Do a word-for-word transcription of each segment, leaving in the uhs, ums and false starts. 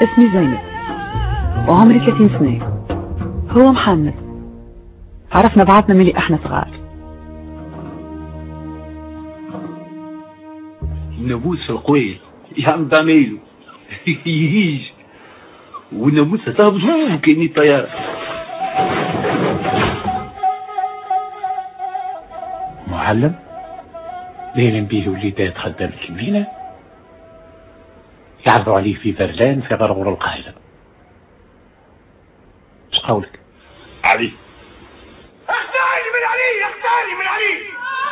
اسمي زينب وعمري ثلاثين سنة. هو محمد، عرفنا بعضنا ملي احنا صغار. ناموس القويل يا عم ضميلو يهيج وناموسها تهبط كأني طيار. معلم ليل نبيه وليدات خدام الكمينة يعرضوا عليه في برلان في غرغر القاهرة. ايش قولك؟ علي اختاري من علي، اختاري من علي.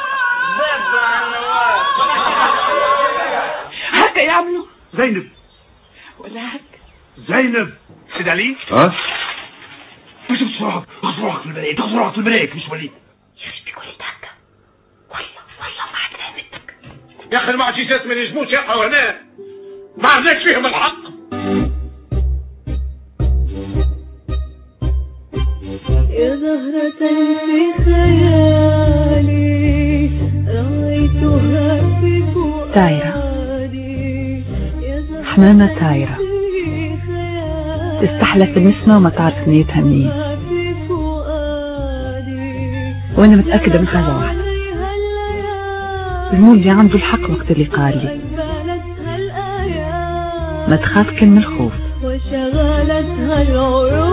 هكا يعملوا زينب ولا هكا؟ زينب سيد علي. ها؟ مش بسرعة اغزروك في الملاك، اغزروك في الملاك مش وليد. يا ريتك وليد هكا، والله والله ما عاد فهمتك يا اخي ما عادش جسم يجموش يقعوا هنا، ما عرفناش فيهم الحق. يا زهرة في خيالي رأيتها في فؤادي. تايرة، حمامة تايرة تستحلف النسمة وما تعرف نيتها منين. وانا متأكدة من حاجة واحدة، المولي عنده الحق وقت اللي قال لي ما تخاف كن من الخوف. وشغلتها العروق